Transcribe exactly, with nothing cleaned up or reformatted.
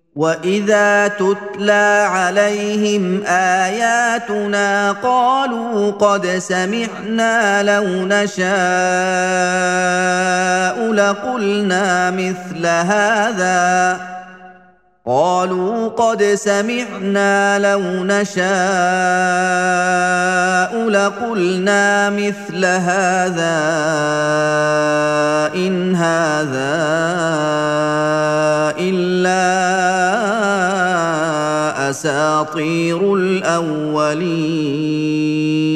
واذا تتلى عليهم اياتنا قالوا قد سمعنا لو نشاء لقلنا مثل هذا قالوا قد سمعنا لو نشاء لقلنا مثل هذا إن هذا إلا أساطير الأولين